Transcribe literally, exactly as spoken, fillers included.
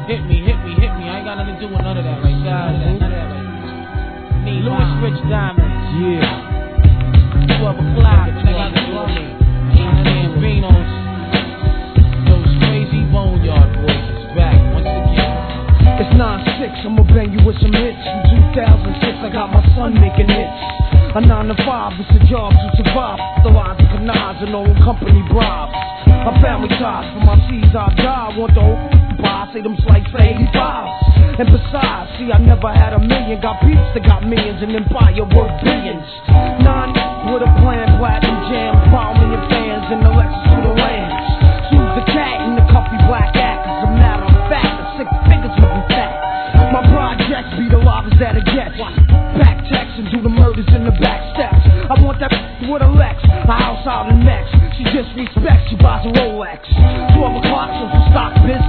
Hit me, hit me, hit me. I ain't got nothing to do with none of that. Like, none of that, none of that. Like, need Louis Rich Diamonds. Yeah. twelve o'clock. What I got to do with me? eighteen Vinos. Those crazy boneyard boys is back once again. It's nine six, I'ma bang you with some hits. In two thousand six, I got my son making hits. A nine to five, it's a job to survive. The lines of canards and own company bribes. My family ties, for my seeds I die. Want the whole buy, say them slice for eighty-fives. And besides, see I never had a million. Got peeps that got millions, and empire worth billions. Nine with a plan, platinum jam. Power million fans, and the Lexus to the lands. Choose the cat and the comfy black act. As a matter of fact, the six figures will be fat. My projects be the lobbers that it gets. Back text and do the murders in the back steps. I want that with a Lex, a house out in next. She just respects, she buys a Rolex. twelve o'clock, so some stock business.